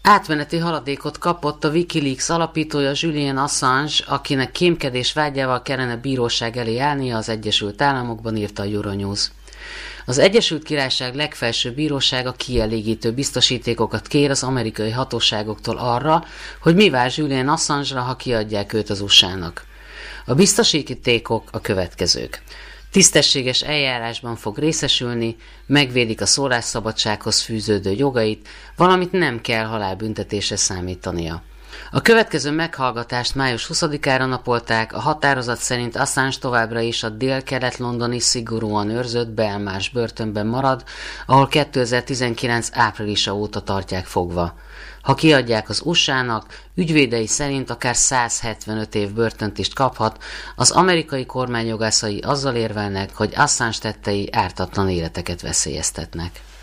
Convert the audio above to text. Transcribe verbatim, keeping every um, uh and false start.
Átmeneti haladékot kapott a Wikileaks alapítója Julian Assange, akinek kémkedés vágyával kellene bíróság elé állnia az Egyesült Államokban, írta a Euronews. Az Egyesült Királyság legfelsőbb bírósága kielégítő biztosítékokat kér az amerikai hatóságoktól arra, hogy mi vár Julian Assange-ra, ha kiadják őt az u es á-nak. A biztosítékok a következők. Tisztességes eljárásban fog részesülni, megvédik a szólásszabadsághoz fűződő jogait, valamint nem kell halálbüntetésre számítania. A következő meghallgatást május huszadikára napolták, a határozat szerint Assange továbbra is a dél-kelet-londoni szigorúan őrzött Belmarsh börtönben marad, ahol kétezer-tizenkilenc áprilisa óta tartják fogva. Ha kiadják az u es á-nak, ügyvédei szerint akár száz hetvenöt év börtönt is kaphat, az amerikai kormány jogászai azzal érvelnek, hogy Assange tettei ártatlan életeket veszélyeztetnek.